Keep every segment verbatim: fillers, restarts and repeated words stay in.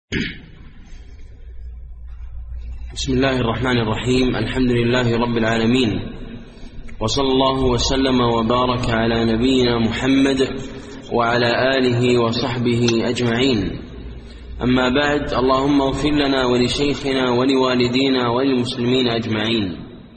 بسم الله الرحمن الرحيم. الحمد لله رب العالمين، وصلى الله وسلم وبارك على نبينا محمد وعلى آله وصحبه أجمعين. أما بعد، اللهم اغفر لنا ولشيخنا ولوالدينا وللمسلمين أجمعين.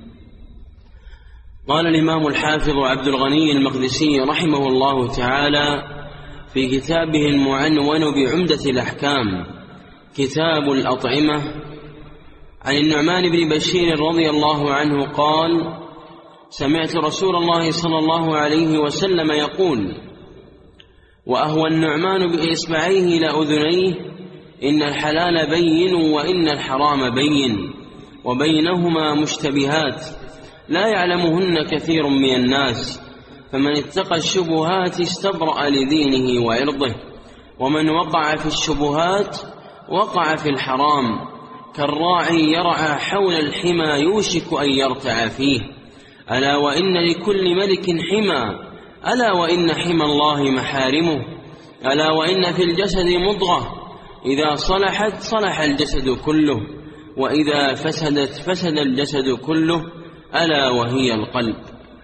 قال الإمام الحافظ عبد الغني المقدسي رحمه الله تعالى في كتابه المعنون بعمدة الأحكام، كتاب الأطعمة، عن النعمان بن بشير رضي الله عنه قال: سمعت رسول الله صلى الله عليه وسلم يقول: وأهوى النعمان بإصبعيه لأذنيه، إن الحلال بين وإن الحرام بين، وبينهما مشتبهات لا يعلمهن كثير من الناس، فمن اتقى الشبهات استبرأ لدينه وعرضه، ومن وقع في الشبهات وقع في الحرام، كالراعي يرعى حول الحمى يوشك أن يرتع فيه. ألا وإن لكل ملك حمى، ألا وإن حمى الله محارمه، ألا وإن في الجسد مضغة إذا صلحت صلح الجسد كله، وإذا فسدت فسد الجسد كله، ألا وهي القلب.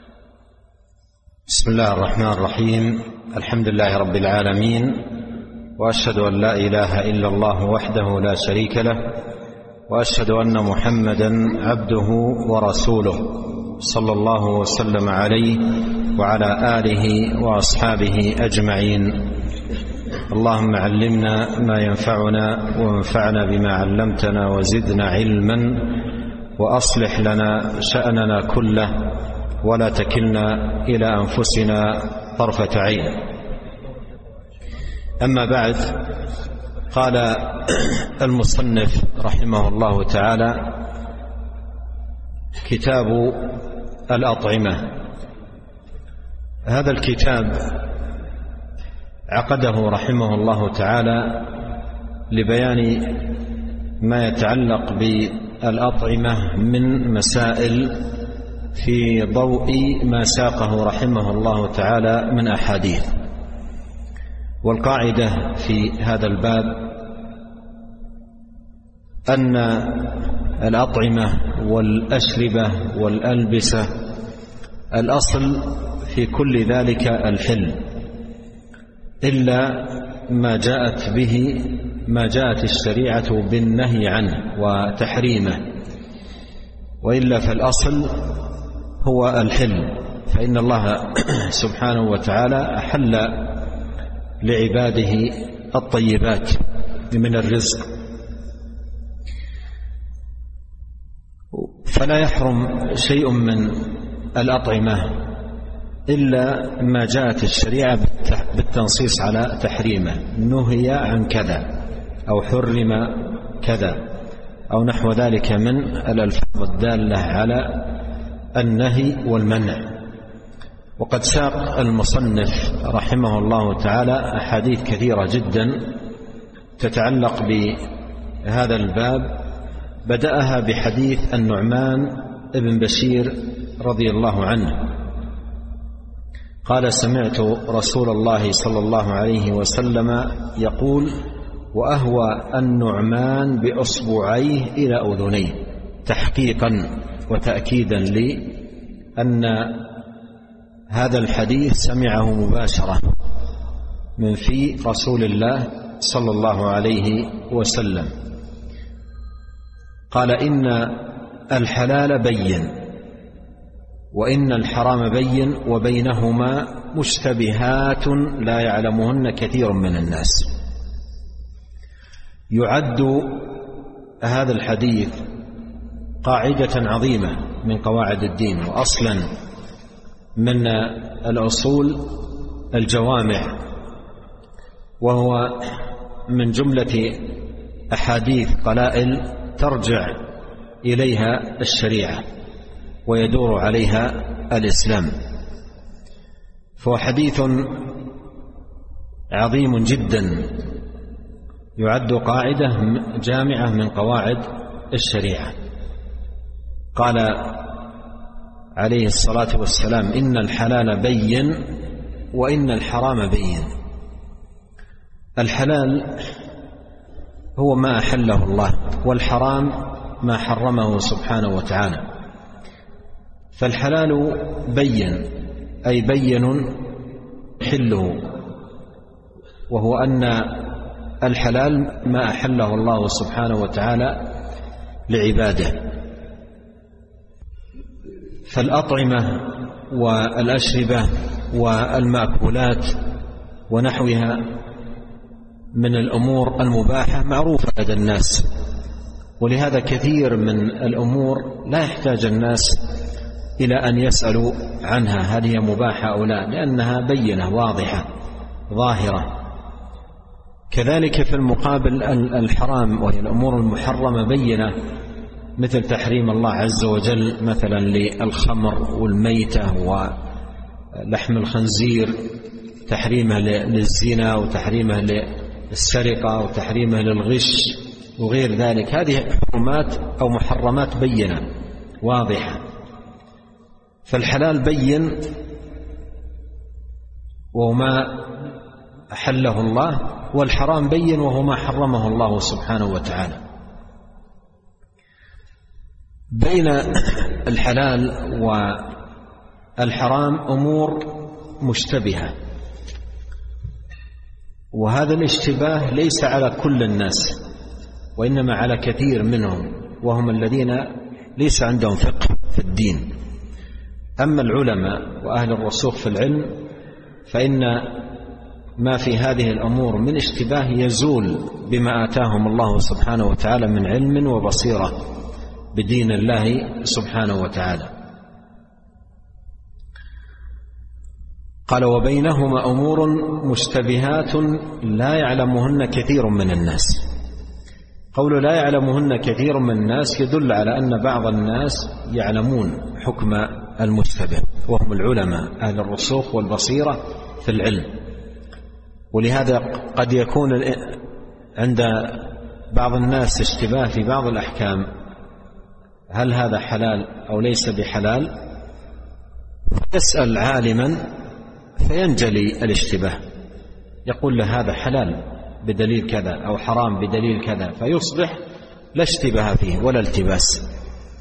بسم الله الرحمن الرحيم. الحمد لله رب العالمين، وأشهد أن لا إله إلا الله وحده لا شريك له، وأشهد أن محمدا عبده ورسوله صلى الله وسلم عليه وعلى آله وأصحابه أجمعين. اللهم علمنا ما ينفعنا وانفعنا بما علمتنا وزدنا علما، وأصلح لنا شأننا كله ولا تكلنا إلى أنفسنا طرفة عين. أما بعد، قال المصنف رحمه الله تعالى: كتاب الأطعمة. هذا الكتاب عقده رحمه الله تعالى لبيان ما يتعلق بالأطعمة من مسائل في ضوء ما ساقه رحمه الله تعالى من أحاديث. والقاعدة في هذا الباب أن الأطعمة والأشربة والألبسة الأصل في كل ذلك الحل، إلا ما جاءت به ما جاءت الشريعة بالنهي عنه وتحريمه، وإلا فالأصل هو الحل، فإن الله سبحانه وتعالى أحل لعباده الطيبات من الرزق، فلا يحرم شيء من الأطعمة إلا ما جاءت الشريعة بالتنصيص على تحريمه، نهي عن كذا أو حرم كذا أو نحو ذلك من الألفاظ الدالة على النهي والمنع. وقد ساق المصنف رحمه الله تعالى أحاديث كثيرة جدا تتعلق بهذا الباب، بدأها بحديث النعمان بن بشير رضي الله عنه قال: سمعت رسول الله صلى الله عليه وسلم يقول: وأهوى النعمان بأصبعيه إلى أذنيه، تحقيقا وتأكيدا لأن هذا الحديث سمعه مباشرة من في رسول الله صلى الله عليه وسلم. قال: إن الحلال بين وإن الحرام بين، وبينهما مشتبهات لا يعلمهن كثير من الناس. يعد هذا الحديث قاعدة عظيمة من قواعد الدين، وأصلا من الأصول الجوامع، وهو من جملة أحاديث قلائل ترجع إليها الشريعة ويدور عليها الإسلام، فهو حديث عظيم جدا، يعد قاعدة جامعة من قواعد الشريعة. قال عليه الصلاة والسلام: إن الحلال بين وإن الحرام بين. الحلال هو ما أحله الله، والحرام ما حرمه سبحانه وتعالى. فالحلال بين، أي بين حله، وهو أن الحلال ما أحله الله سبحانه وتعالى لعباده. فالأطعمة والأشربة والمأكولات ونحوها من الأمور المباحة معروفة لدى الناس، ولهذا كثير من الأمور لا يحتاج الناس إلى أن يسألوا عنها هل هي مباحة أو لا، لأنها بينة واضحة ظاهرة. كذلك في المقابل الحرام وهي الأمور المحرمة بينة، مثل تحريم الله عز وجل مثلا للخمر والميتة ولحم الخنزير، تحريمه للزنا وتحريمه للسرقة وتحريمه للغش وغير ذلك. هذه حرمات أو محرمات بينة واضحة. فالحلال بين وهو ما أحله الله، والحرام بين وهو ما حرمه الله سبحانه وتعالى. بين الحلال والحرام أمور مشتبهة، وهذا الاشتباه ليس على كل الناس، وإنما على كثير منهم، وهم الذين ليس عندهم فقه في الدين. أما العلماء وأهل الرسوخ في العلم فإن ما في هذه الأمور من اشتباه يزول بما آتاهم الله سبحانه وتعالى من علم وبصيرة بدين الله سبحانه وتعالى. قال وبينهما أمور مشتبهات لا يعلمهن كثير من الناس. قول لا يعلمهن كثير من الناس يدل على أن بعض الناس يعلمون حكم المشتبه، وهم العلماء أهل الرسوخ والبصيرة في العلم. ولهذا قد يكون عند بعض الناس اشتباه في بعض الأحكام، هل هذا حلال أو ليس بحلال، يسأل عالما فينجلي الاشتباه، يقول له هذا حلال بدليل كذا أو حرام بدليل كذا، فيصبح لا اشتباه فيه ولا التباس.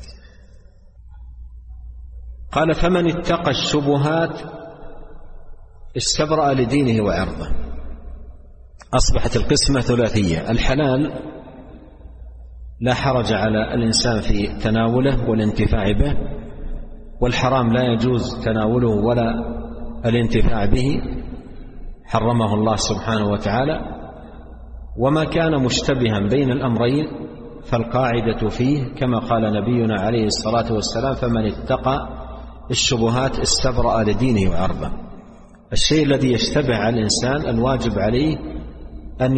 قال فمن اتقى الشبهات استبرأ لدينه وعرضه. أصبحت القسمة ثلاثية: الحلال لا حرج على الإنسان في تناوله والانتفاع به، والحرام لا يجوز تناوله ولا الانتفاع به، حرمه الله سبحانه وتعالى. وما كان مشتبها بين الأمرين فالقاعدة فيه كما قال نبينا عليه الصلاة والسلام: فمن اتقى الشبهات استبرأ لدينه وعرضه. الشيء الذي يشتبه على الإنسان الواجب عليه أن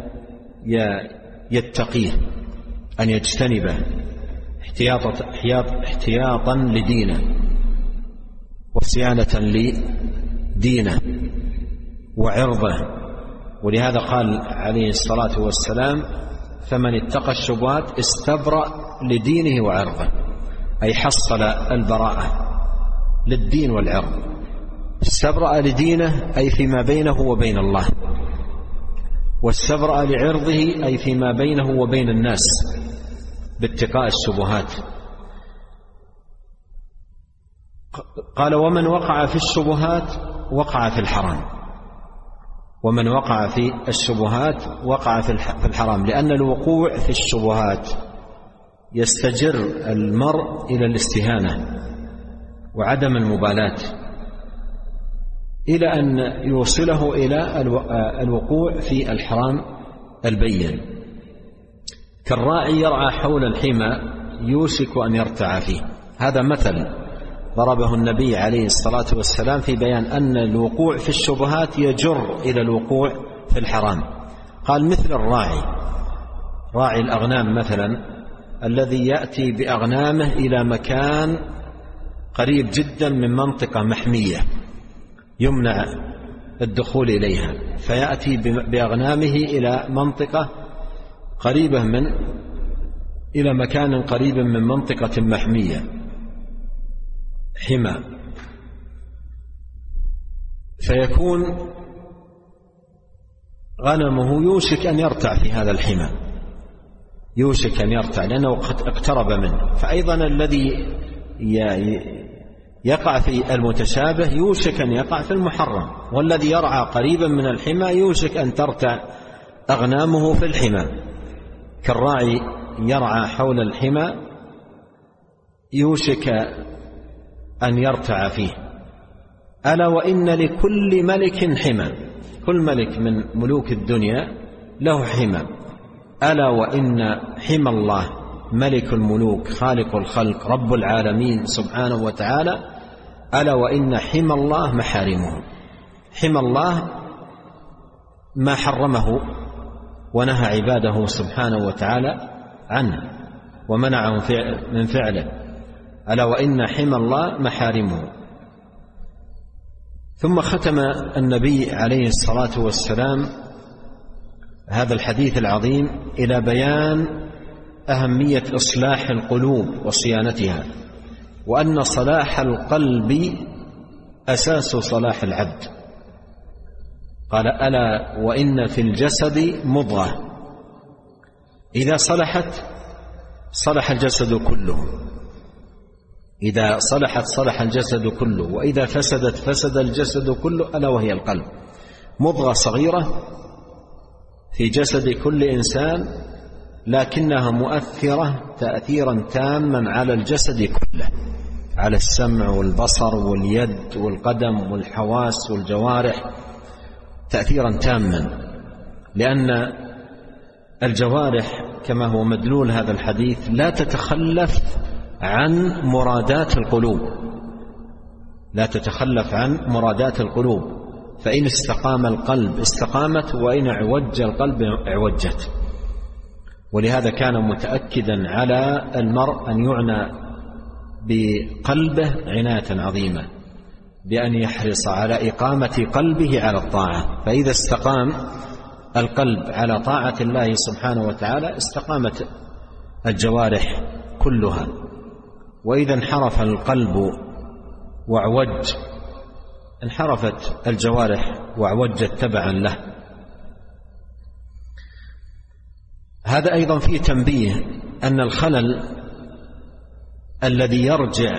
يتقيه، أن يجتنبه احتياطا لدينه وصيانة لدينه وعرضه. ولهذا قال عليه الصلاة والسلام: فمن اتقى الشبهات استبرأ لدينه وعرضه، أي حصل البراءة للدين والعرض. استبرأ لدينه أي فيما بينه وبين الله، واستبرأ لعرضه أي فيما بينه وبين الناس باتقاء الشبهات. قال ومن وقع في الشبهات وقع في الحرام. ومن وقع في الشبهات وقع في الحرام، لأن الوقوع في الشبهات يستجر المرء إلى الاستهانة وعدم المبالاة، إلى أن يوصله إلى الوقوع في الحرام البين. كالراعي يرعى حول الحمى يوشك أن يرتع فيه. هذا مثل ضربه النبي عليه الصلاة والسلام في بيان أن الوقوع في الشبهات يجر إلى الوقوع في الحرام. قال مثل الراعي، راعي الأغنام مثلا، الذي يأتي بأغنامه إلى مكان قريب جدا من منطقة محمية يمنع الدخول إليها، فيأتي بأغنامه إلى منطقة قريبة من إلى مكان قريب من منطقة محمية حمى، فيكون غنمه يوشك أن يرتع في هذا الحمى، يوشك أن يرتع لأنه قد اقترب منه. فأيضا الذي يقع في المتشابه يوشك أن يقع في المحرم، والذي يرعى قريبا من الحمى يوشك أن ترتع أغنامه في الحمى، كالراعي يرعى حول الحمى يوشك أن يرتع فيه. ألا وإن لكل ملك حمى، كل ملك من ملوك الدنيا له حمى. ألا وإن حمى الله ملك الملوك خالق الخلق رب العالمين سبحانه وتعالى، ألا وإن حمى الله محارمه. حمى الله ما حرمه ونهى عباده سبحانه وتعالى عنه ومنعهم من فعله، ألا وإن حمى الله محارمه. ثم ختم النبي عليه الصلاة والسلام هذا الحديث العظيم إلى بيان أهمية إصلاح القلوب وصيانتها، وأن صلاح القلب أساس صلاح العبد. قال: ألا وإن في الجسد مضغة إذا صلحت صلح الجسد كله، إذا صلحت صلح الجسد كله، وإذا فسدت فسد الجسد كله، ألا وهي القلب. مضغة صغيرة في جسد كل إنسان، لكنها مؤثرة تأثيرا تاما على الجسد كله، على السمع والبصر واليد والقدم والحواس والجوارح، تأثيرا تاما، لأن الجوارح كما هو مدلول هذا الحديث لا تتخلف عن مرادات القلوب، لا تتخلف عن مرادات القلوب، فإن استقام القلب استقامت، وإن اعوج القلب اعوجت. ولهذا كان متأكدا على المرء أن يعنى بقلبه عناية عظيمة، بأن يحرص على إقامة قلبه على الطاعة، فإذا استقام القلب على طاعة الله سبحانه وتعالى استقامت الجوارح كلها، وإذا انحرف القلب واعوج انحرفت الجوارح واعوجت تبعا له. هذا أيضا فيه تنبيه أن الخلل الذي يرجع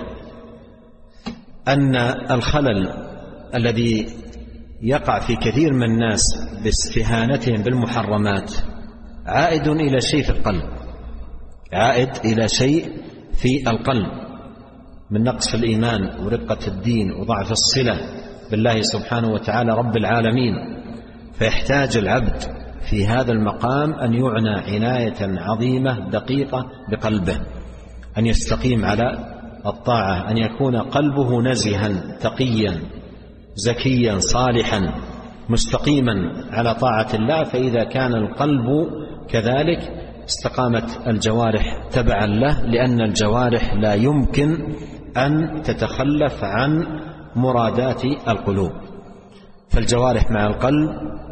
أن الخلل الذي يقع في كثير من الناس باستهانتهم بالمحرمات عائد إلى شيء في القلب، عائد إلى شيء في القلب من نقص الإيمان ورقة الدين وضعف الصلة بالله سبحانه وتعالى رب العالمين. فيحتاج العبد في هذا المقام أن يعنى عناية عظيمة دقيقة بقلبه، أن يستقيم على الطاعة، أن يكون قلبه نزها تقيا زكيا صالحا مستقيما على طاعة الله. فإذا كان القلب كذلك استقامت الجوارح تبعا له، لأن الجوارح لا يمكن أن تتخلف عن مرادات القلوب، فالجوارح مع القلب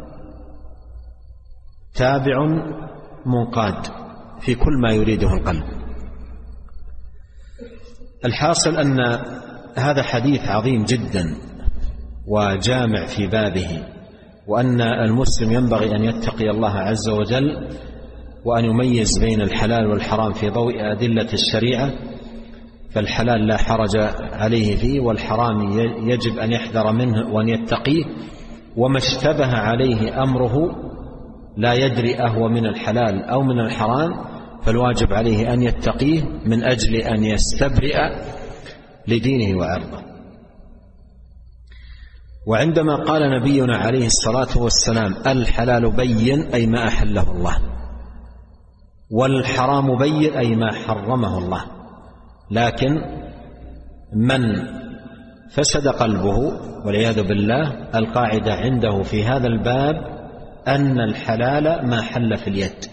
تابع منقاد في كل ما يريده القلب. الحاصل أن هذا حديث عظيم جدا وجامع في بابه، وأن المسلم ينبغي أن يتقي الله عز وجل، وأن يميز بين الحلال والحرام في ضوء أدلة الشريعة. فالحلال لا حرج عليه فيه، والحرام يجب أن يحذر منه وأن يتقيه، وما اشتبه عليه أمره لا يدري أهو من الحلال أو من الحرام، فالواجب عليه أن يتقيه من أجل أن يستبرئ لدينه وعرضه. وعندما قال نبينا عليه الصلاة والسلام: الحلال بين أي ما أحله الله، والحرام بين أي ما حرمه الله، لكن من فسد قلبه والعياذ بالله القاعدة عنده في هذا الباب أن الحلال ما حل في اليد،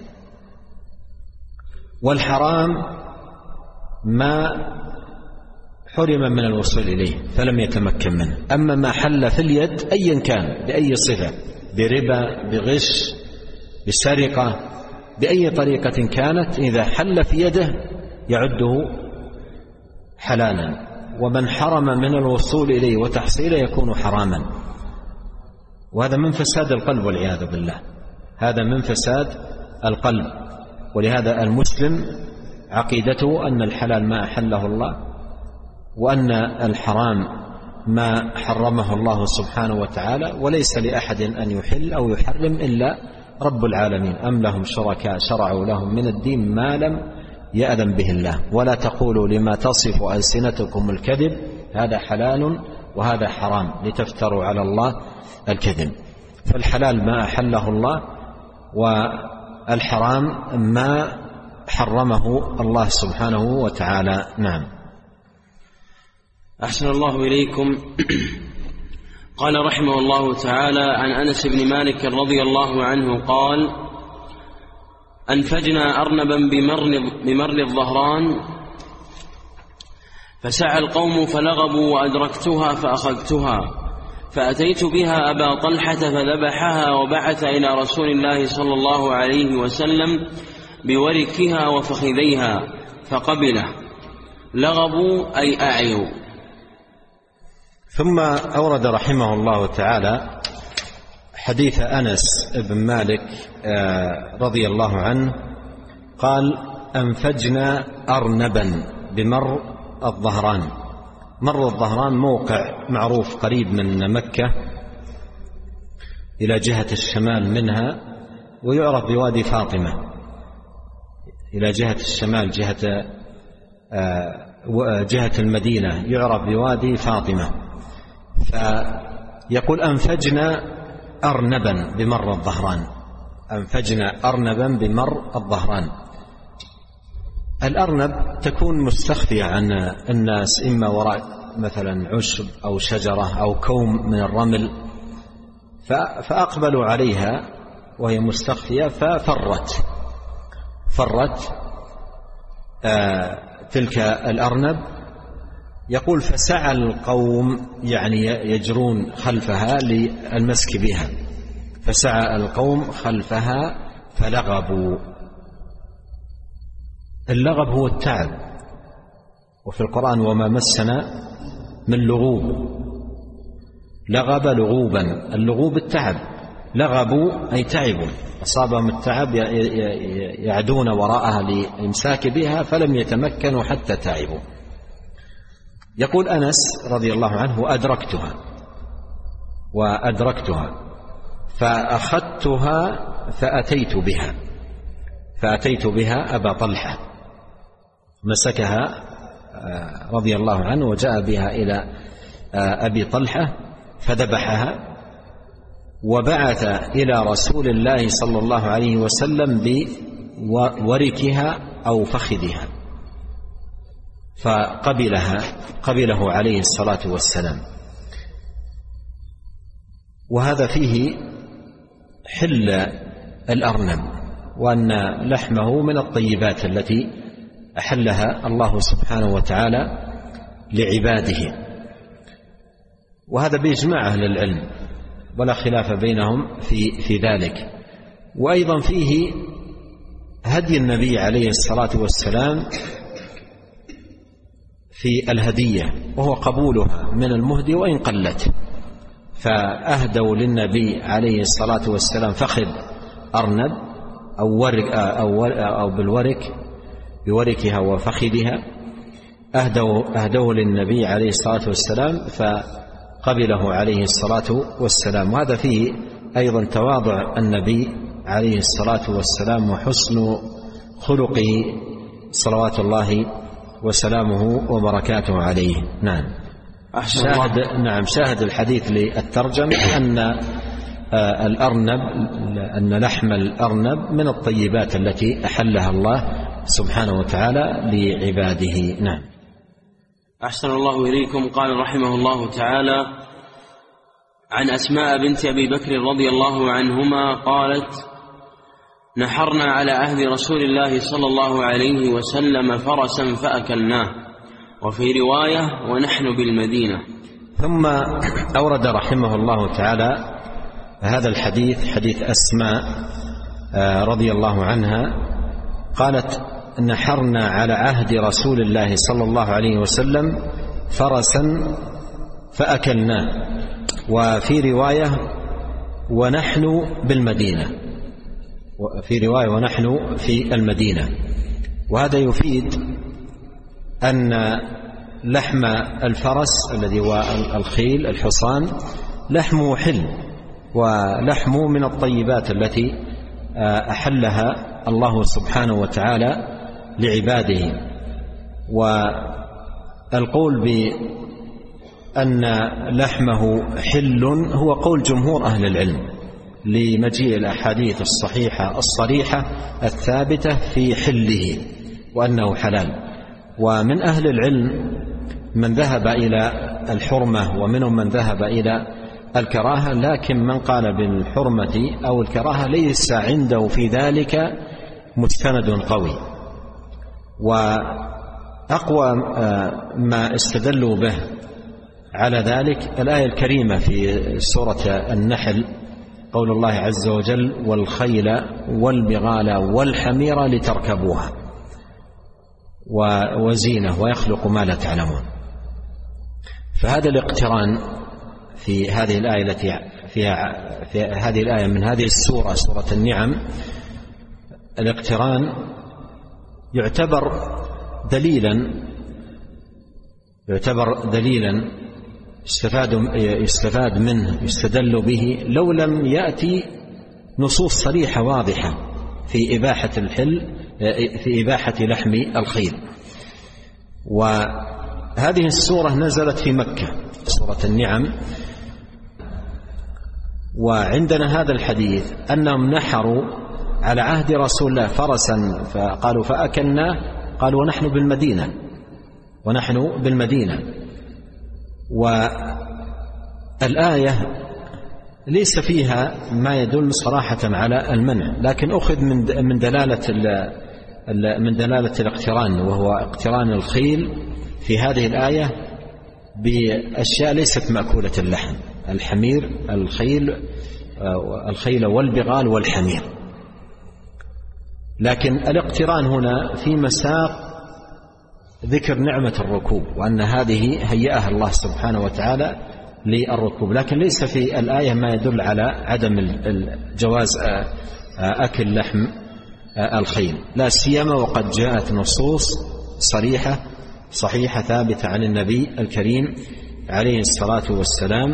والحرام ما حرم من الوصول إليه فلم يتمكن منه. أما ما حل في اليد أيا كان بأي صفة، بربا، بغش، بسرقة، بأي طريقة كانت، إذا حل في يده يعده حلالا، ومن حرم من الوصول إليه وتحصيله يكون حراما. وهذا من فساد القلب والعياذ بالله، هذا من فساد القلب. ولهذا المسلم عقيدته أن الحلال ما أحله الله، وأن الحرام ما حرمه الله سبحانه وتعالى، وليس لأحد أن يحل أو يحرم إلا رب العالمين. أم لهم شركاء شرعوا لهم من الدين ما لم يأذن به الله. ولا تقولوا لما تصف ألسنتكم الكذب هذا حلال وهذا حرام لتفتروا على الله الكذب. فالحلال ما أحله الله، والحرام ما حرمه الله سبحانه وتعالى. نعم. أحسن الله إليكم. قال رحمه الله تعالى عن أنس بن مالك رضي الله عنه قال: أنفجنا أرنبا بمر, بمر الظهران فسعى القوم فلغبوا وأدركتها فأخذتها فأتيت بها أبا طلحة فذبحها وبعث إلى رسول الله صلى الله عليه وسلم بوركها وفخذيها فقبله. لغبوا أي أعيوا. ثم أورد رحمه الله تعالى حديث أنس بن مالك رضي الله عنه قال: أنفجنا أرنبا بمر الظهران. مر الظهران موقع معروف قريب من مكة إلى جهة الشمال منها، ويعرف بوادي فاطمة إلى جهة الشمال جهة جهة المدينة يعرف بوادي فاطمة. فيقول: أنفجنا أرنبا بمر الظهران. أنفجنا أرنبا بمر الظهران. الأرنب تكون مستخفية عن الناس، إما وراء مثلا عشب أو شجرة أو كوم من الرمل، فأقبلوا عليها وهي مستخفية ففرت فرت آه تلك الأرنب. يقول: فسعى القوم، يعني يجرون خلفها للمسك بها، فسعى القوم خلفها فلغبوا. اللغب هو التعب، وفي القرآن: وما مسنا من لغوب. لغب لغوبا، اللغوب التعب. لغبوا أي تعبوا، أصابهم التعب يعدون وراءها لإمساك بها فلم يتمكنوا حتى تعبوا. يقول أنس رضي الله عنه: وأدركتها وأدركتها فأخذتها فأتيت بها فأتيت بها أبا طلحة، مسكها رضي الله عنه وجاء بها إلى أبي طلحة فذبحها، وبعث إلى رسول الله صلى الله عليه وسلم بوركها أو فخذها، فقبلها قبله عليه الصلاة والسلام. وهذا فيه حل الأرنب، وأن لحمه من الطيبات التي أحلها الله سبحانه وتعالى لعباده، وهذا بإجماع أهل العلم ولا خلاف بينهم في في ذلك. وأيضا فيه هدي النبي عليه الصلاة والسلام في الهدية، وهو قبولها من المهدي وإن قلت. فأهدوا للنبي عليه الصلاة والسلام فخذ أرنب أو, ورك أو, أو بالورك بوركها وفخذها، أهدوا, أهدوا للنبي عليه الصلاة والسلام فقبله عليه الصلاة والسلام. وهذا فيه أيضا تواضع النبي عليه الصلاة والسلام وحسن خلقه صلوات الله وسلامه وبركاته عليه. نعم. شاهد نعم شاهد الحديث للترجمة أن الأرنب أن لحم الأرنب من الطيبات التي أحلها الله سبحانه وتعالى لعباده. نعم. أحسن الله إليكم. قال رحمه الله تعالى عن أسماء بنت أبي بكر رضي الله عنهما قالت: نحرنا على عهد رسول الله صلى الله عليه وسلم فرسا فأكلناه، وفي رواية: ونحن بالمدينة. ثم أورد رحمه الله تعالى هذا الحديث، حديث أسماء رضي الله عنها قالت: نحرنا على عهد رسول الله صلى الله عليه وسلم فرسا فأكلناه، وفي رواية: ونحن بالمدينة. في رواية ونحن في المدينة. وهذا يفيد أن لحم الفرس الذي هو الخيل الحصان لحمه حل، ولحمه من الطيبات التي أحلها الله سبحانه وتعالى لعباده. والقول بأن لحمه حل هو قول جمهور أهل العلم لمجيء الأحاديث الصحيحة الصريحة الثابتة في حله وأنه حلال. ومن أهل العلم من ذهب إلى الحرمة ومنهم من ذهب إلى الكراهة، لكن من قال بالحرمة أو الكراهة ليس عنده في ذلك مستند قوي. وأقوى ما استدلوا به على ذلك الآية الكريمة في سورة النحل، قول الله عز وجل: والخيل والبغال والحمير لتركبوها وزينة ويخلق ما لا تعلمون. فهذا الاقتران في هذه الآية التي فيها في هذه الآية من هذه السورة سورة النعم، الاقتران يعتبر دليلا يعتبر دليلا يستفاد يستفاد منه يستدل به لو لم يأتي نصوص صريحة واضحة في إباحة الحل في إباحة لحم الخيل. وهذه السورة نزلت في مكة، سورة النعم. وعندنا هذا الحديث أنهم نحروا على عهد رسول الله فرسا فقالوا فأكلنا، قالوا ونحن بالمدينة ونحن بالمدينة. والآية ليس فيها ما يدل صراحة على المنع، لكن أخذ من من دلالة من دلالة الاقتران، وهو اقتران الخيل في هذه الآية بأشياء ليست مأكولة اللحم: الحمير، الخيل الخيل والبغال والحمير. لكن الاقتران هنا في مساق ذكر نعمة الركوب، وأن هذه هيئها الله سبحانه وتعالى للركوب، لكن ليس في الآية ما يدل على عدم الجواز أكل لحم الخيل، لا سيما وقد جاءت نصوص صريحة صحيحة ثابتة عن النبي الكريم عليه الصلاة والسلام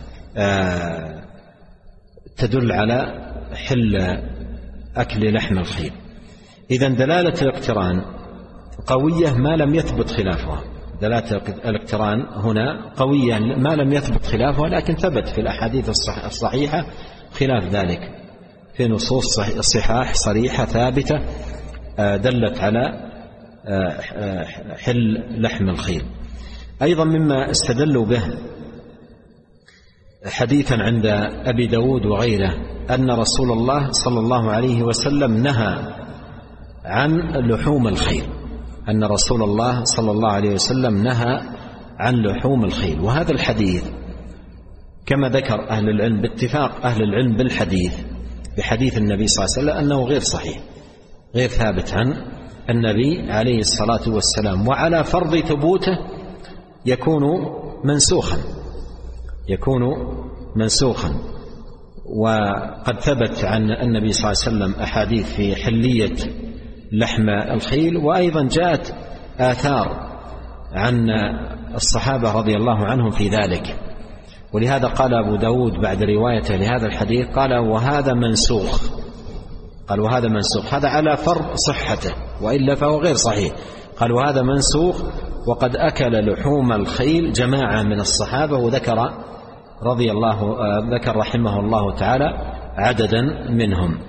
تدل على حل أكل لحم الخيل. إذن دلالة الاقتران قوية ما لم يثبت خلافها. دلالة الاقتران هنا قوية ما لم يثبت خلافها، لكن ثبت في الأحاديث الصحيحة خلاف ذلك في نصوص صحاح صريحة ثابتة دلت على حل لحم الخيل. أيضا مما استدلوا به حديثا عند أبي داود وغيره أن رسول الله صلى الله عليه وسلم نهى عن لحوم الخيل، أن رسول الله صلى الله عليه وسلم نهى عن لحوم الخيل. وهذا الحديث كما ذكر أهل العلم باتفاق أهل العلم بالحديث بحديث النبي صلى الله عليه وسلم أنه غير صحيح، غير ثابت عن النبي عليه الصلاة والسلام، وعلى فرض ثبوته يكون منسوخا يكون منسوخا وقد ثبت عن النبي صلى الله عليه وسلم أحاديث في حلية لحم الخيل، وأيضا جاءت آثار عن الصحابة رضي الله عنهم في ذلك. ولهذا قال أبو داود بعد روايته لهذا الحديث قال وهذا منسوخ قال وهذا منسوخ هذا على فرض صحته، وإلا فهو غير صحيح. قال وهذا منسوخ وقد أكل لحوم الخيل جماعة من الصحابة، وذكر رضي الله ذكر رحمه الله تعالى عددا منهم.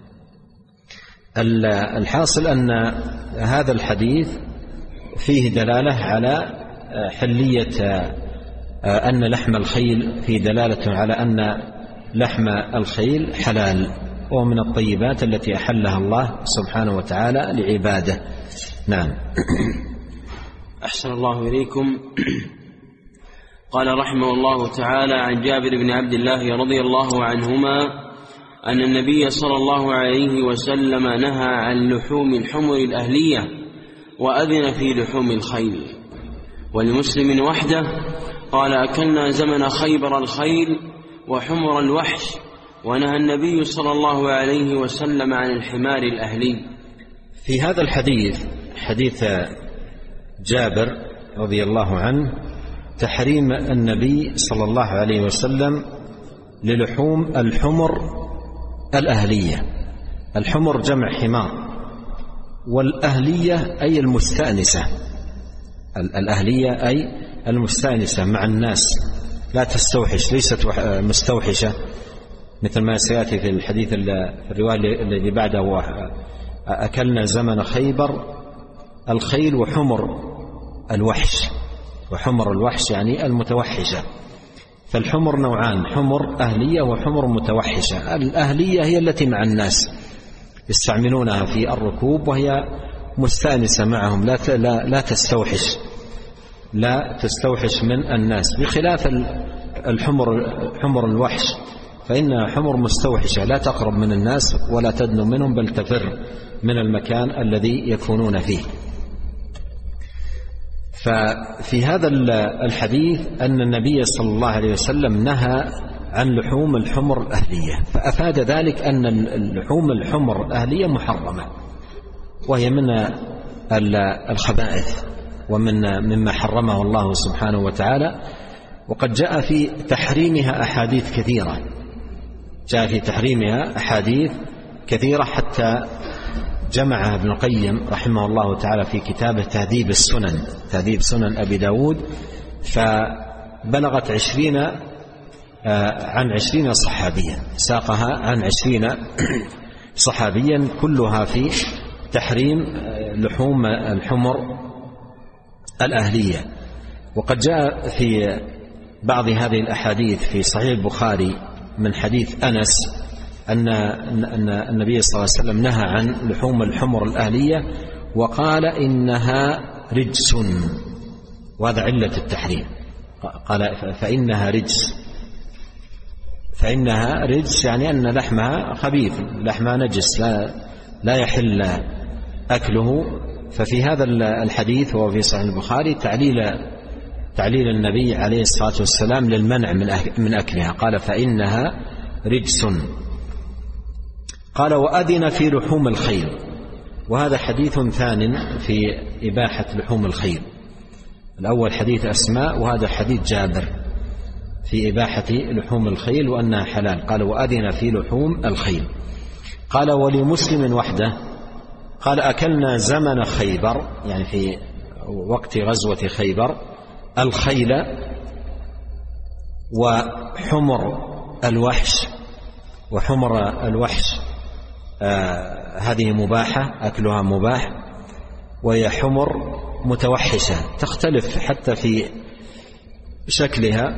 الحاصل أن هذا الحديث فيه دلالة على حلية أن لحم الخيل، فيه دلالة على أن لحم الخيل حلال ومن الطيبات التي أحلها الله سبحانه وتعالى لعباده. نعم. أحسن الله إليكم. قال رحمه الله تعالى عن جابر بن عبد الله رضي الله عنهما أن النبي صلى الله عليه وسلم نهى عن لحوم الحمر الأهلية وأذن في لحوم الخيل. ولمسلم وحده قال أكلنا زمن خيبر الخيل وحمر الوحش ونهى النبي صلى الله عليه وسلم عن الحمار الأهلي. في هذا الحديث، حديث جابر رضي الله عنه، تحريم النبي صلى الله عليه وسلم للحوم الحمر الأهلية. الحمر جمع حمار، والأهلية أي المستأنسة. الأهلية أي المستأنسة مع الناس، لا تستوحش، ليست مستوحشة مثل ما سيأتي في الحديث في الرواية الذي بعده: أكلنا زمن خيبر الخيل وحمر الوحش. وحمر الوحش يعني المتوحشة. فالحمر نوعان: حمر أهلية وحمر متوحشة. الأهلية هي التي مع الناس يستعملونها في الركوب، وهي مستأنسة معهم، لا لا لا تستوحش لا تستوحش من الناس، بخلاف الحمر حمر الوحش فإنها حمر مستوحشة، لا تقرب من الناس ولا تدنو منهم، بل تفر من المكان الذي يكونون فيه. ففي هذا الحديث أن النبي صلى الله عليه وسلم نهى عن لحوم الحمر الأهلية، فأفاد ذلك أن اللحوم الحمر الأهلية محرمة، وهي من الخبائث ومن مما حرمه الله سبحانه وتعالى. وقد جاء في تحريمها أحاديث كثيرة جاء في تحريمها أحاديث كثيرة حتى جمعها ابن القيم رحمه الله تعالى في كتابه تهذيب السنن تهذيب سنن أبي داود، فبلغت عشرين عن عشرين صحابيا، ساقها عن عشرين صحابيا، كلها في تحريم لحوم الحمر الأهلية. وقد جاء في بعض هذه الأحاديث في صحيح البخاري من حديث أنس أن النبي صلى الله عليه وسلم نهى عن لحوم الحمر الأهلية وقال إنها رجس، وهذا علة التحريم، قال فإنها رجس فإنها رجس يعني أن لحمها خبيث، لحمها نجس، لا, لا يحل أكله. ففي هذا الحديث وهو في صحيح البخاري تعليل تعليل النبي عليه الصلاة والسلام للمنع من أكلها، قال فإنها رجس. قال وأذن في لحوم الخيل، وهذا حديث ثان في إباحة لحوم الخيل. الأول حديث أسماء، وهذا حديث جابر في إباحة لحوم الخيل وأنها حلال. قال وأذن في لحوم الخيل. قال ولمسلم وحده قال أكلنا زمن خيبر، يعني في وقت غزوة خيبر، الخيل وحمر الوحش. وحمر الوحش آه هذه مباحة، أكلها مباح، وهي حمر متوحشة تختلف حتى في شكلها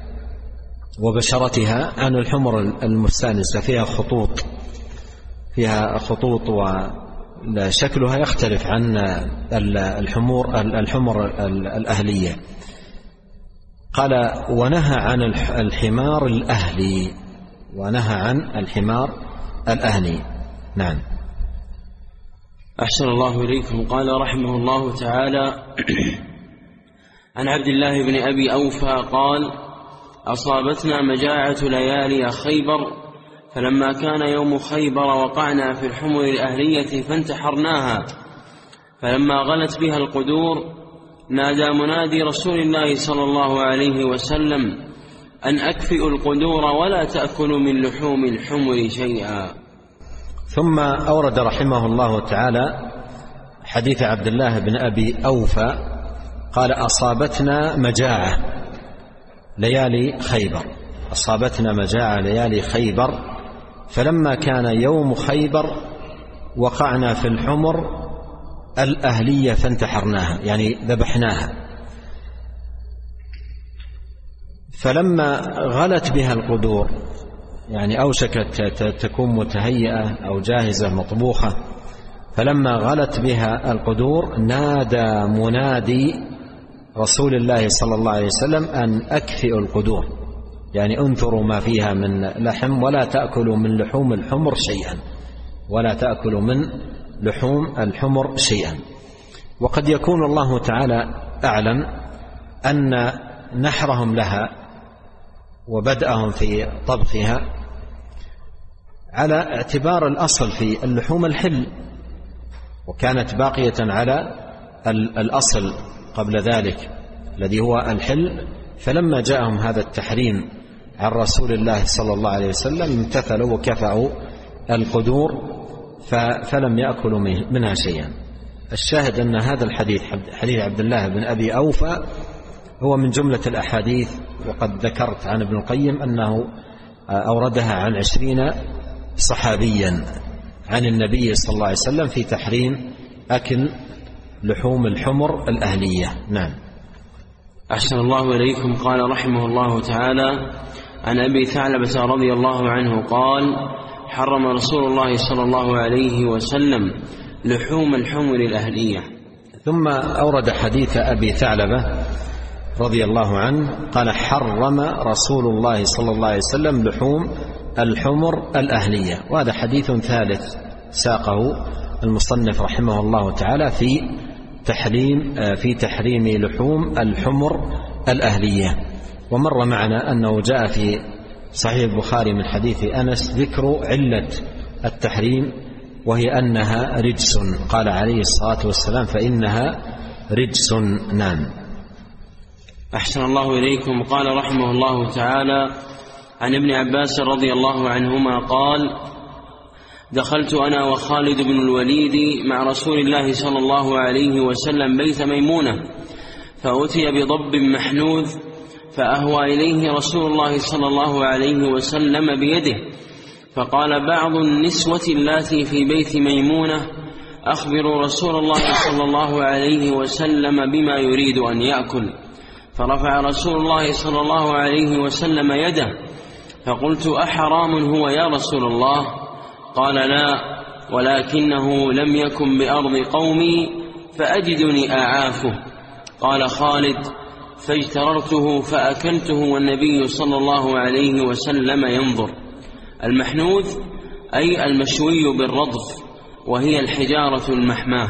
وبشرتها عن الحمر المستانسة، فيها خطوط فيها خطوط وشكلها يختلف عن الحمور الحمر الأهلية. قال ونهى عن الحمار الأهلي ونهى عن الحمار الأهلي. نعم. أحسن الله إليكم. قال رحمه الله تعالى عن عبد الله بن أبي أوفى قال أصابتنا مجاعة ليالي خيبر، فلما كان يوم خيبر وقعنا في الحمر الأهلية فانتحرناها، فلما غلت بها القدور نادى منادي رسول الله صلى الله عليه وسلم أن أكفئوا القدور ولا تأكلوا من لحوم الحمر شيئا. ثم أورد رحمه الله تعالى حديث عبد الله بن أبي أوفى قال أصابتنا مجاعة ليالي خيبر أصابتنا مجاعة ليالي خيبر فلما كان يوم خيبر وقعنا في الحمر الأهلية فانتحرناها، يعني ذبحناها. فلما غلت بها القدور، يعني أوشكت تكون متهيئة أو جاهزة مطبوخة، فلما غلت بها القدور نادى منادي رسول الله صلى الله عليه وسلم أن أكفئوا القدور، يعني انثروا ما فيها من لحم ولا تأكلوا من لحوم الحمر شيئا ولا تأكلوا من لحوم الحمر شيئا. وقد يكون الله تعالى أعلم أن نحرهم لها وبدأهم في طبخها على اعتبار الأصل في اللحوم الحل، وكانت باقية على الأصل قبل ذلك الذي هو الحل. فلما جاءهم هذا التحريم عن رسول الله صلى الله عليه وسلم امتثلوا وكفأوا القدور فلم يأكلوا منها شيئا. الشاهد أن هذا الحديث حديث عبد الله بن أبي أوفى هو من جملة الأحاديث، وقد ذكرت عن ابن القيم أنه أوردها عن عشرين صحابيا عن النبي صلى الله عليه وسلم في تحريم أكل لحوم الحمر الأهلية. نعم. أحسن الله إليكم. قال رحمه الله تعالى: عن أبي ثعلبة رضي الله عنه قال: حرم رسول الله صلى الله عليه وسلم لحوم الحمر الأهلية. ثم أورد حديث أبي ثعلبة رضي الله عنه قال: حرم رسول الله صلى الله عليه وسلم لحوم الحمر الأهلية. وهذا حديث ثالث ساقه المصنف رحمه الله تعالى في تحريم في تحريم لحوم الحمر الأهلية. ومر معنا أنه جاء في صحيح البخاري من حديث أنس ذكر علة التحريم، وهي أنها رجس، قال عليه الصلاة والسلام: فإنها رجس. نعم. أحسن الله إليكم. قال رحمه الله تعالى: عن ابن عباس رضي الله عنهما قال: دخلت أنا وخالد بن الوليد مع رسول الله صلى الله عليه وسلم بيت ميمونة، فأتي بضب محنوذ، فأهوى إليه رسول الله صلى الله عليه وسلم بيده، فقال بعض النسوة اللاتي في بيت ميمونة: أخبروا رسول الله صلى الله عليه وسلم بما يريد أن يأكل. فرفع رسول الله صلى الله عليه وسلم يده، فقلت: أحرام هو يا رسول الله؟ قال: لا، ولكنه لم يكن بأرض قومي فأجدني أعافه. قال خالد: فاجتررته فأكلته والنبي صلى الله عليه وسلم ينظر. المحنوذ أي المشوي بالرضف، وهي الحجارة المحماة.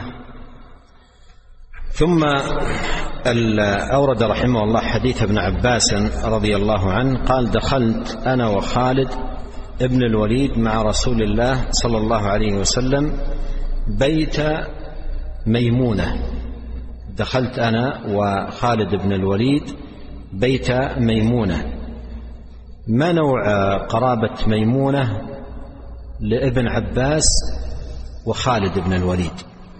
ثم أورد رحمه الله حديث ابن عباس رضي الله عنه قال: دخلت أنا وخالد ابن الوليد مع رسول الله صلى الله عليه وسلم بيت ميمونة. دخلت أنا وخالد بن الوليد بيت ميمونة. ما نوع قرابة ميمونة لابن عباس وخالد بن الوليد؟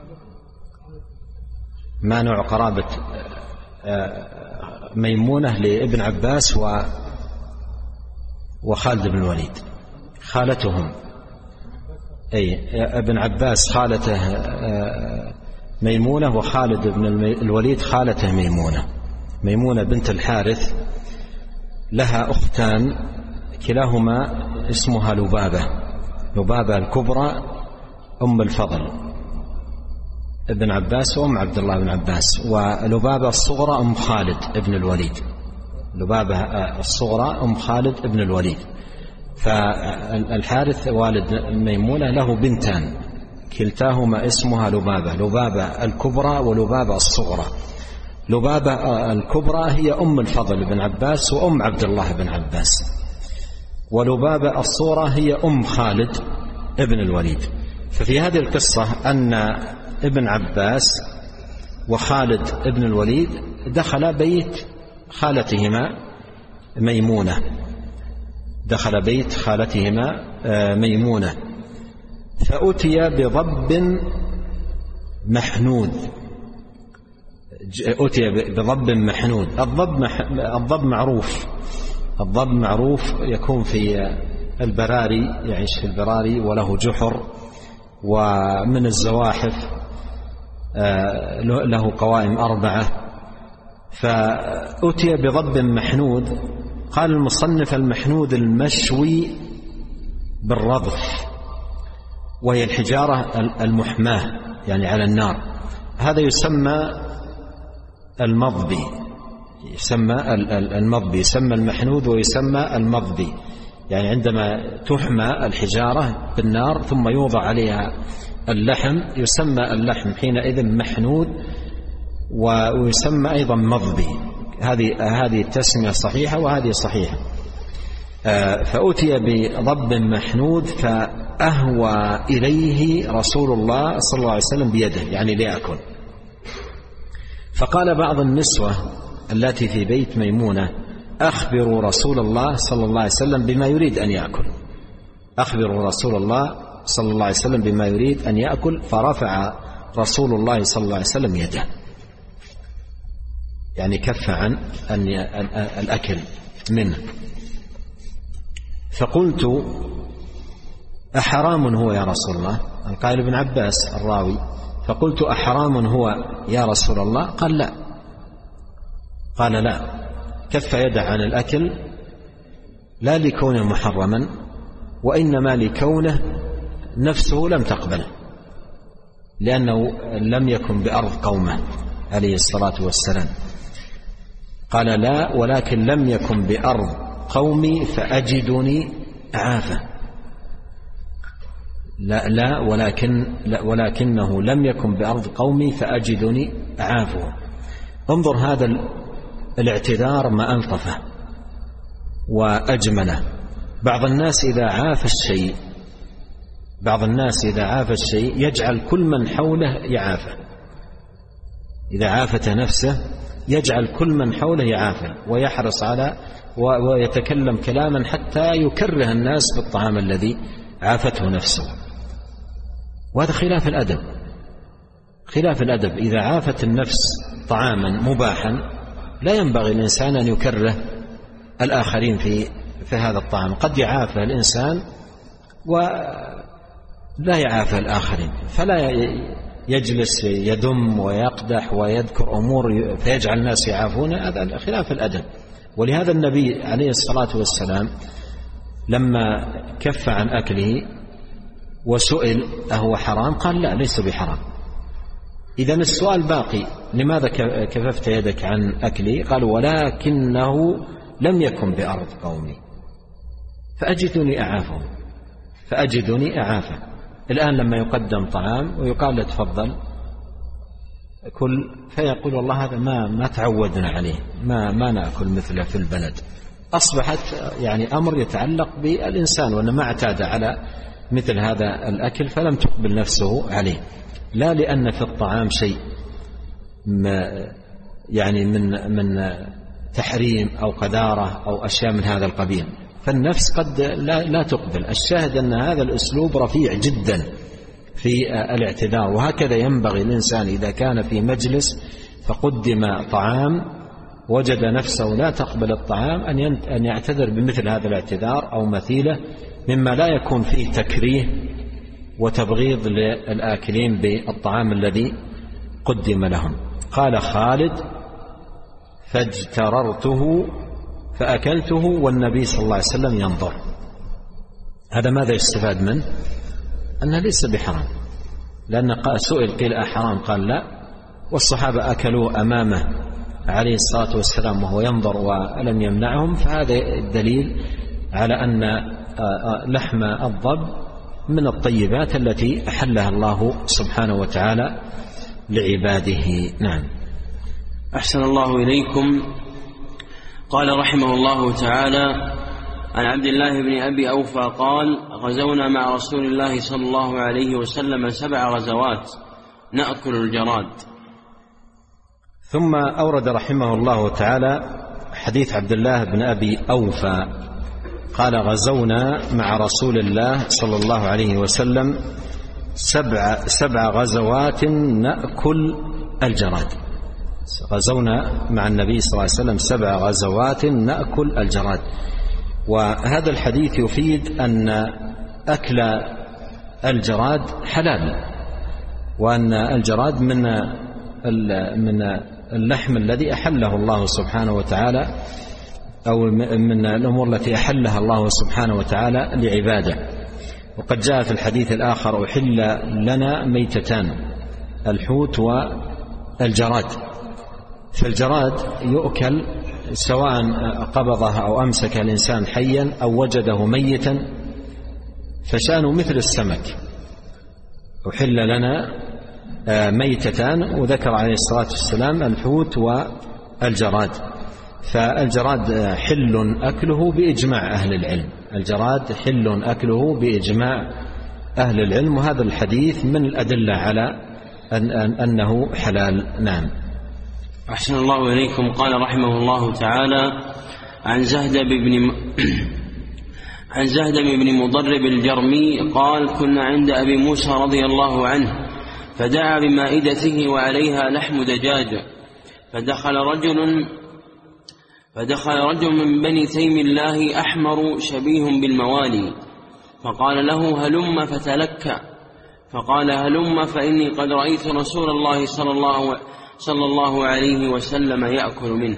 ما نوع قرابة ميمونة لابن عباس وخالد بن الوليد؟ خالتهم، أي ابن عباس خالته ميمونة، وخالد بن الوليد خالته ميمونة. ميمونة بنت الحارث لها أختان كلاهما اسمها لبابة. لبابة الكبرى أم الفضل ابن عباس وأم عبد الله بن عباس، ولبابة الصغرى أم خالد ابن الوليد. لبابة الصغرى أم خالد ابن الوليد. فالحارث والد ميمونة له بنتان كلتاهما اسمها لبابة، لبابة الكبرى ولبابة الصغرى. لبابة الكبرى هي أم الفضل بن عباس وأم عبد الله بن عباس، ولبابة الصغرى هي أم خالد ابن الوليد. ففي هذه القصة أن ابن عباس وخالد ابن الوليد دخل بيت خالتهما ميمونة، دخل بيت خالتهما ميمونة، فأتي بضب محنوذ. أتي بضب محنوذ. الضب, مح... الضب معروف الضب معروف يكون في البراري، يعيش في البراري وله جحر، ومن الزواحف، له قوائم أربعة. فأتي بضب محنوذ. قال المصنف: المحنوذ المشوي بالرضف، وهي الحجارة المحماة يعني على النار. هذا يسمى المضبي، يسمى المضبي، يسمى المحنوذ ويسمى المضبي. يعني عندما تحمى الحجارة بالنار ثم يوضع عليها اللحم يسمى اللحم حينئذ محنوذ، ويسمى أيضا مضبي. هذه هذه التسمية صحيحة وهذه صحيحة. فأتي بضب محنود فأهوى إليه رسول الله صلى الله عليه وسلم بيده، يعني ليأكل. فقال بعض النسوة التي في بيت ميمونة: أخبروا رسول الله صلى الله عليه وسلم بما يريد أن يأكل، أخبروا رسول الله صلى الله عليه وسلم بما يريد أن يأكل. فرفع رسول الله صلى الله عليه وسلم يده، يعني كف عن الأكل منه. فقلت: أحرام هو يا رسول الله؟ القائل ابن عباس الراوي. فقلت: أحرام هو يا رسول الله؟ قال: لا. قال: لا. كف يده عن الأكل لا لكونه محرما، وإنما لكونه نفسه لم تقبله، لأنه لم يكن بأرض قومه عليه الصلاة والسلام. قال: لا، ولكن لم يكن بأرض قومي فأجدني أعافه. لا لا ولكن لا ولكنه لم يكن بأرض قومي فأجدني أعافه. انظر هذا الاعتذار ما ألطفه وأجمله. بعض الناس إذا عاف الشيء بعض الناس إذا عاف الشيء يجعل كل من حوله يعافه. إذا عافت نفسه يجعل كل من حوله يعافه، ويحرص على ويتكلم كلاما حتى يكره الناس بالطعام الذي عافته نفسه. وهذا خلاف الأدب، خلاف الأدب. إذا عافت النفس طعاما مباحا لا ينبغي الإنسان أن يكره الآخرين في في هذا الطعام. قد يعافى الإنسان ولا يعافى الآخرين، فلا يجلس يدم ويقدح ويذكر أمور فيجعل الناس يعافون. هذا خلاف الأدب. ولهذا النبي عليه الصلاة والسلام لما كف عن أكله وسئل أهو حرام؟ قال: لا، ليس بحرام. إذن السؤال باقي: لماذا كففت يدك عن أكلي؟ قال: ولكنه لم يكن بأرض قومي فأجدني أعافه فأجدني أعافه. الآن لما يقدم طعام ويقال له تفضل كل، فيقول: والله هذا ما ما تعودنا عليه، ما ما نأكل مثله في البلد. أصبحت يعني أمر يتعلق بالإنسان، وأنه ما اعتاد على مثل هذا الأكل فلم تقبل نفسه عليه، لا لأن في الطعام شيء ما يعني من من تحريم أو قذارة أو أشياء من هذا القبيل، فالنفس قد لا, لا تقبل. الشاهد أن هذا الأسلوب رفيع جدا في الاعتذار، وهكذا ينبغي الإنسان إذا كان في مجلس فقدم طعام وجد نفسه لا تقبل الطعام أن يعتذر بمثل هذا الاعتذار أو مثيله، مما لا يكون فيه تكريه وتبغيض للآكلين بالطعام الذي قدم لهم. قال خالد: فاجتررته فأكلته والنبي صلى الله عليه وسلم ينظر. هذا ماذا يستفاد منه؟ أنه ليس بحرام، لأن سئل قيل أحرام؟ قال: لا. والصحابة أكلوا أمامه عليه الصلاة والسلام وهو ينظر ولم يمنعهم، فهذا الدليل على أن لحم الضب من الطيبات التي أحلها الله سبحانه وتعالى لعباده. نعم. أحسن الله إليكم. قال رحمه الله تعالى: عن عبد الله بن أبي أوفى قال: غزونا مع رسول الله صلى الله عليه وسلم سبع غزوات نأكل الجراد. ثم أورد رحمه الله تعالى حديث عبد الله بن أبي أوفى قال: غزونا مع رسول الله صلى الله عليه وسلم سبع, سبع غزوات نأكل الجراد. غزونا مع النبي صلى الله عليه وسلم سبع غزوات نأكل الجراد. وهذا الحديث يفيد أن أكل الجراد حلال، وأن الجراد من من اللحم الذي أحله الله سبحانه وتعالى، أو من الأمور التي أحلها الله سبحانه وتعالى لعباده. وقد جاء في الحديث الآخر: أحل لنا ميتتان، الحوت والجراد. فالجراد يؤكل سواء قبضه أو أمسك الإنسان حيا أو وجده ميتا، فشأنه مثل السمك. أحل لنا ميتتان، وذكر عليه الصلاة والسلام الحوت والجراد. فالجراد حل أكله بإجماع أهل العلم، الجراد حل أكله بإجماع أهل العلم، وهذا الحديث من الأدلة على أن أن أنه حلال. نعم. أحسن الله إليكم. قال رحمه الله تعالى: عن زهد بن عن زهد بن مضرب الجرمي قال: كنا عند أبي موسى رضي الله عنه فدعا بمائدته وعليها لحم دجاج، فدخل رجل فدخل رجل من بني تيم الله أحمر شبيه بالموالي، فقال له: هلم فتلكى، فقال: هلم فإني قد رأيت رسول الله صلى الله, صلى الله عليه وسلم يأكل منه.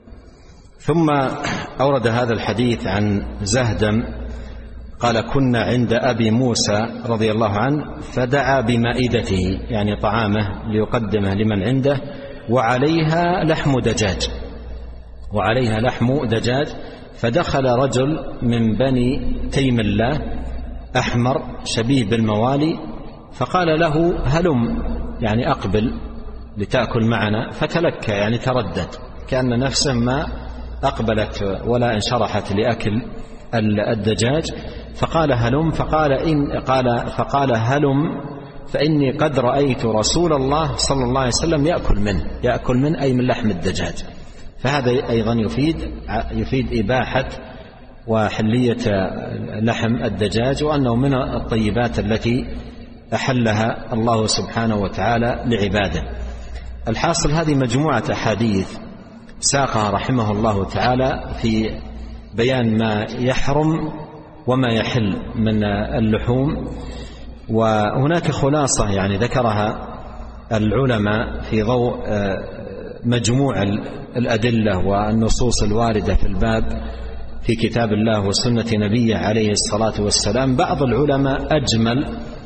ثم أورد هذا الحديث عن زهدم قال: كنا عند أبي موسى رضي الله عنه فدعا بمائدته، يعني طعامه ليقدمه لمن عنده، وعليها لحم دجاج وعليها لحم دجاج فدخل رجل من بني تيم الله أحمر شبيه بالموالي، فقال له: هلم، يعني أقبل لتأكل معنا، فتلكى يعني تردد، كأن نفسه ما أقبلت ولا انشرحت لأكل الدجاج، فقال: هلم، فقال إن قال فقال هلم فإني قد رأيت رسول الله صلى الله عليه وسلم يأكل منه، يأكل منه أي من لحم الدجاج. فهذا أيضا يفيد يفيد إباحة وحلية لحم الدجاج، وأنه من الطيبات التي أحلها الله سبحانه وتعالى لعباده. الحاصل هذه مجموعة أحاديث ساقها رحمه الله تعالى في بيان ما يحرم وما يحل من اللحوم، وهناك خلاصة يعني ذكرها العلماء في ضوء مجموع الأدلة والنصوص الواردة في الباب في كتاب الله وسنة نبيه عليه الصلاة والسلام. بعض العلماء أجمل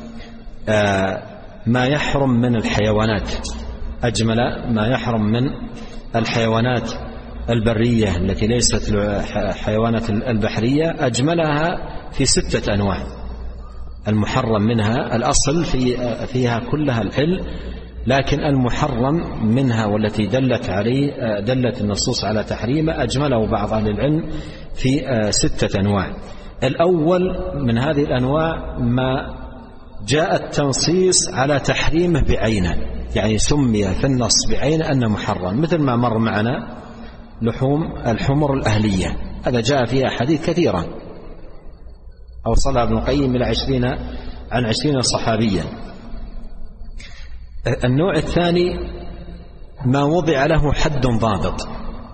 ما يحرم من الحيوانات، أجمل ما يحرم من الحيوانات البرية التي ليست حيوانات البحرية، أجملها في ستة أنواع المحرم منها. الأصل في فيها كلها الحل، لكن المحرم منها والتي دلت عليه دلت النصوص على تحريمه أجمله بعض أهل العلم في ستة أنواع. الأول من هذه الأنواع ما جاء التنصيص على تحريمه بعينه، يعني سمي في النص بعينه أنه محرم، مثل ما مر معنا لحوم الحمر الأهلية، هذا جاء فيها حديث كثيرا أوصلها ابن القيم إلى عشرين عن عشرين صحابيا. النوع الثاني ما وضع له حد ضابط،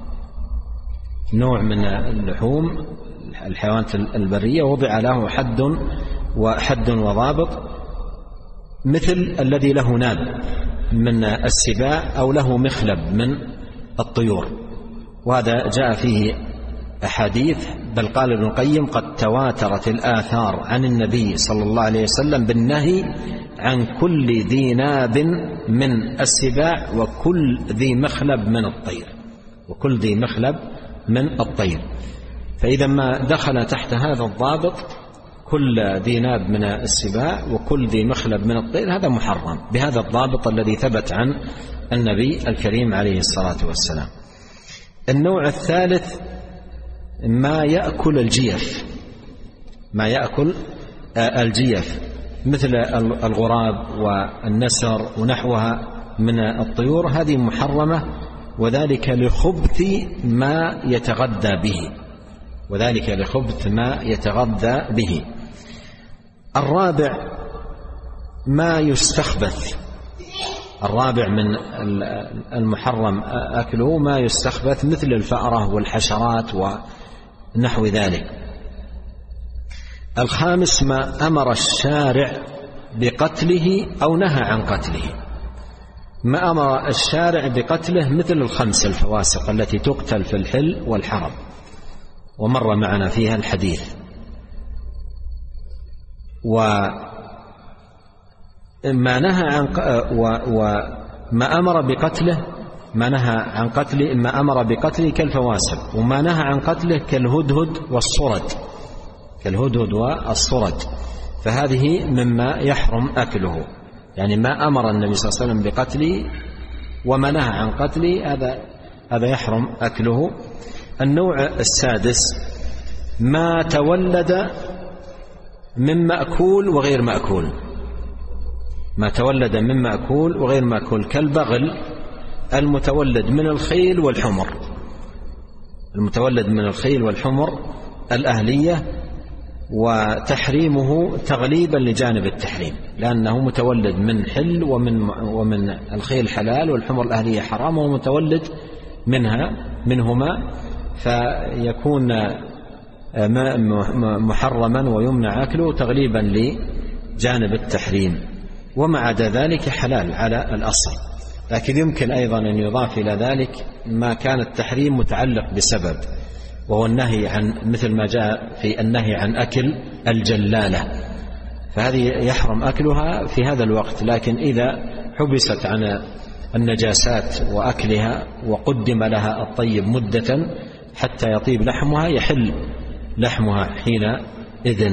نوع من اللحوم الحيوانات البرية وضع له حد وحد وضابط، مثل الذي له ناب من السباع أو له مخلب من الطيور، وهذا جاء فيه أحاديث، بل قال ابن القيم: قد تواترت الآثار عن النبي صلى الله عليه وسلم بالنهي عن كل ذي ناب من السباع وكل ذي مخلب من الطير، وكل ذي مخلب من الطير. فإذا ما دخل تحت هذا الضابط كل ذي ناب من السباع وكل ذي مخلب من الطير هذا محرم بهذا الضابط الذي ثبت عن النبي الكريم عليه الصلاة والسلام. النوع الثالث ما يأكل الجيف، ما يأكل الجيف مثل الغراب والنسر ونحوها من الطيور، هذه محرمة، وذلك لخبث ما يتغذى به، وذلك لخبث ما يتغذى به. الرابع ما يستخبث، الرابع من المحرم أكله ما يستخبث مثل الفأرة والحشرات ونحو ذلك. الخامس ما أمر الشارع بقتله أو نهى عن قتله، ما أمر الشارع بقتله مثل الخمس الفواسق التي تقتل في الحل والحرم، ومر معنا فيها الحديث. وما نهى عن وما أمر بقتله ما نهى عن قتله ما أمر بقتله كالفواسق، وما نهى عن قتله كالهدهد والصرد، كالهدهد والصرد، فهذه مما يحرم أكله، يعني ما أمر النبي صلى الله عليه وسلم بقتله وما نهى عن قتله هذا هذا يحرم أكله. النوع السادس ما تولد من مأكول وغير مأكول، ما تولد من مأكول وغير مأكول كالبغل المتولد من الخيل والحمر، المتولد من الخيل والحمر الأهلية، وتحريمه تغليبا لجانب التحريم، لأنه متولد من حل ومن ومن الخيل حلال والحمر الأهلية حرام، ومتولد منها منهما فيكون محرما ويمنع أكله تغليبا لجانب التحريم، وما عدا ذلك حلال على الأصل. لكن يمكن أيضا أن يضاف إلى ذلك ما كان التحريم متعلق بسبب، وهو النهي عن مثل ما جاء في النهي عن أكل الجلالة، فهذه يحرم أكلها في هذا الوقت، لكن إذا حبست عن النجاسات وأكلها وقدم لها الطيب مدة حتى يطيب لحمها يحل لحمها حينئذ.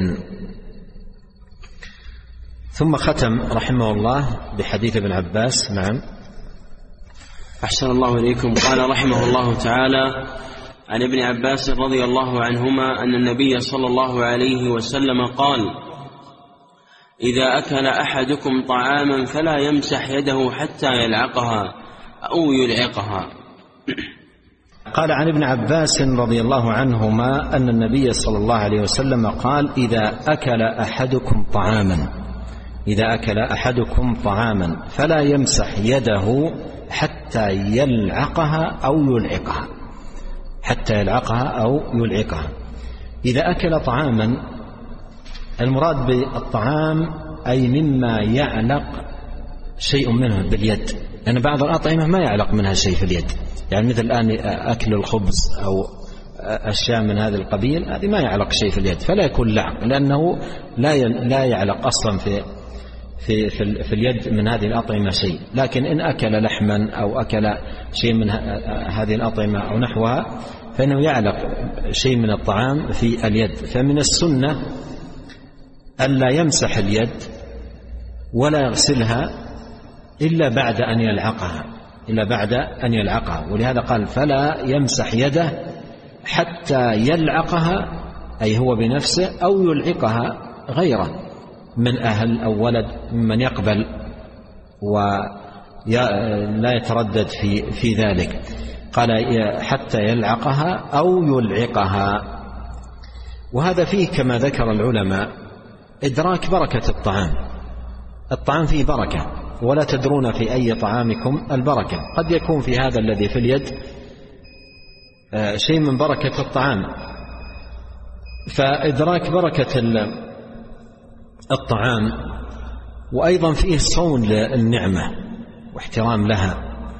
ثم ختم رحمه الله بحديث ابن عباس. نعم. أحسن الله إليكم. قال رحمه الله تعالى: عن ابن عباس رضي الله عنهما أن النبي صلى الله عليه وسلم قال: إذا أكل أحدكم طعاما فلا يمسح يده حتى يلعقها أو يلعقها. قال عن ابن عباس رضي الله عنهما أن النبي صلى الله عليه وسلم قال: إذا أكل أحدكم طعاما إذا أكل أحدكم طعاما فلا يمسح يده حتى يلعقها أو يلعقها حتى يلعقها أو يلعقها. إذا أكل طعاما، المراد بالطعام أي مما يعلق شيء منه باليد، لأن يعني بعض الأطعمة ما يعلق منها شيء في اليد، يعني مثل الآن أكل الخبز أو أشياء من هذا القبيل، هذه ما يعلق شيء في اليد فلا يكون لعق، لأنه لا لا يعلق أصلا في في في, في اليد من هذه الأطعمة شيء. لكن إن أكل لحما أو أكل شيء من هذه الأطعمة أو نحوها فإنه يعلق شيء من الطعام في اليد. فمن السنة ألا يمسح اليد ولا يغسلها إلا بعد أن يلعقها إلا بعد أن يلعقها ولهذا قال: فلا يمسح يده حتى يلعقها، أي هو بنفسه، أو يلعقها غيره من أهل أو ولد ممن يقبل ولا يتردد في في ذلك. قال: حتى يلعقها أو يلعقها. وهذا فيه كما ذكر العلماء إدراك بركة الطعام. الطعام فيه بركة، ولا تدرون في أي طعامكم البركة. قد يكون في هذا الذي في اليد شيء من بركة الطعام، فإدراك بركة الطعام، وأيضا فيه صون للنعمة واحترام لها،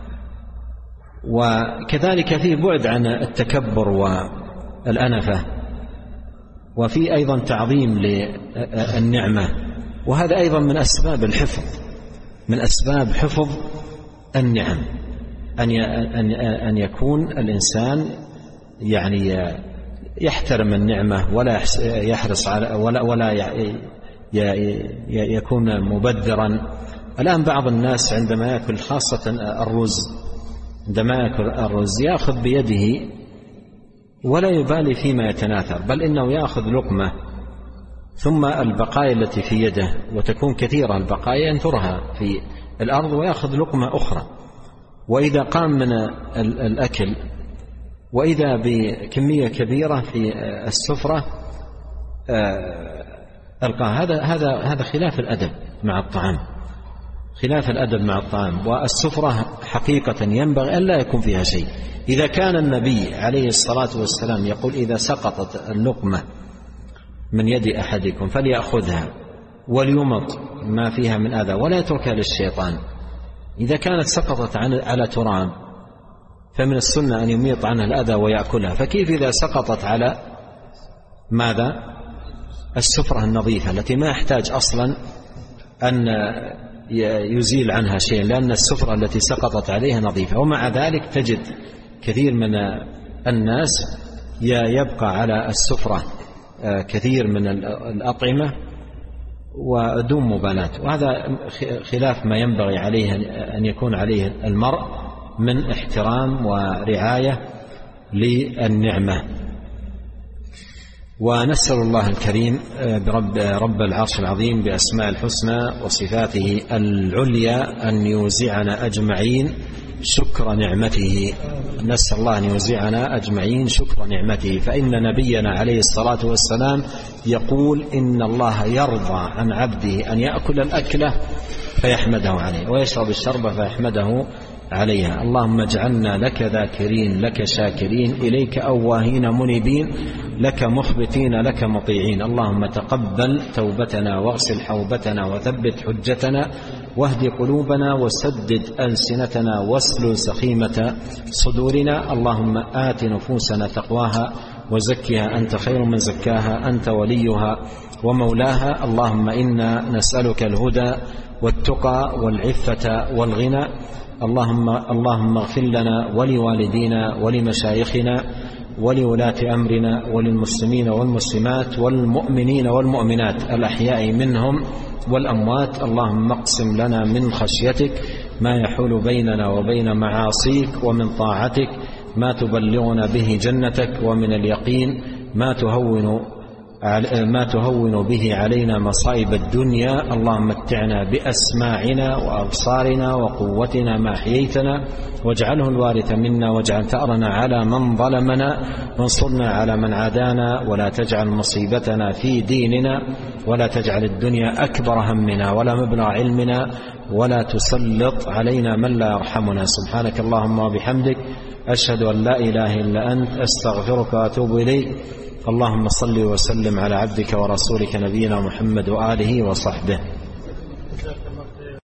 وكذلك فيه بعد عن التكبر والأنفة، وفيه أيضا تعظيم للنعمة، وهذا أيضا من أسباب الحفظ من أسباب حفظ النعم، أن يكون الإنسان يعني يحترم النعمة ولا يحرص على ولا ولا يكون مبذرا. الآن بعض الناس عندما يأكل خاصة الرز عندما يأكل الرز يأخذ بيده ولا يبالي فيما يتناثر، بل إنه يأخذ لقمة ثم البقايا التي في يده، وتكون كثيرة البقايا، ينثرها في الأرض ويأخذ لقمة أخرى. وإذا قام من الأكل وإذا بكمية كبيرة في السفرة ألقاها. هذا هذا هذا خلاف الأدب مع الطعام خلاف الأدب مع الطعام. والسفرة حقيقة ينبغي أن لا يكون فيها شيء. إذا كان النبي عليه الصلاة والسلام يقول: إذا سقطت اللقمة من يد أحدكم فليأخذها وليمط ما فيها من أذى ولا يتركها للشيطان، إذا كانت سقطت على تراب فمن السنة أن يميط عنها الأذى ويأكلها، فكيف إذا سقطت على ماذا؟ السفرة النظيفة التي ما يحتاج أصلا أن يزيل عنها شيء، لأن السفرة التي سقطت عليها نظيفة. ومع ذلك تجد كثير من الناس يبقى على السفرة كثير من الأطعمة ودون مبالاة، وهذا خلاف ما ينبغي عليه أن يكون عليه المرء من احترام ورعاية للنعمة. ونسأل الله الكريم برب رب العرش العظيم بأسماء الحسنى وصفاته العليا أن يوزعنا أجمعين شكر نعمته. نسأل الله أن يوزعنا أجمعين شكر نعمته، فإن نبينا عليه الصلاة والسلام يقول إن الله يرضى عن عبده أن يأكل الأكلة فيحمده عليه ويشرب الشرب فيحمده عليها. اللهم اجعلنا لك ذاكرين لك شاكرين إليك أواهين منيبين لك مخبتين لك مطيعين. اللهم تقبل توبتنا واغسل حوبتنا وثبت حجتنا واهد قلوبنا وسدد ألسنتنا واسلل سخيمة صدورنا. اللهم آت نفوسنا تقواها وزكها أنت خير من زكاها أنت وليها ومولاها. اللهم إنا نسألك الهدى والتقى والعفة والغنى. اللهم اللهم اغفر لنا ولوالدينا ولمشايخنا ولولاة أمرنا وللمسلمين والمسلمات والمؤمنين والمؤمنات الأحياء منهم والأموات. اللهم اقسم لنا من خشيتك ما يحول بيننا وبين معاصيك، ومن طاعتك ما تبلغنا به جنتك، ومن اليقين ما تهون ما تهون به علينا مصائب الدنيا. اللهم متعنا بأسماعنا وأبصارنا وقوتنا ما أحييتنا، واجعله الوارث منا، واجعل ثأرنا على من ظلمنا، وانصرنا على من عادانا، ولا تجعل مصيبتنا في ديننا، ولا تجعل الدنيا أكبر همنا ولا مبلغ علمنا، ولا تسلط علينا من لا يرحمنا. سبحانك اللهم وبحمدك، أشهد أن لا إله إلا أنت، أستغفرك وأتوب إليك. اللهم صل وسلم على عبدك ورسولك نبينا محمد وآله وصحبه.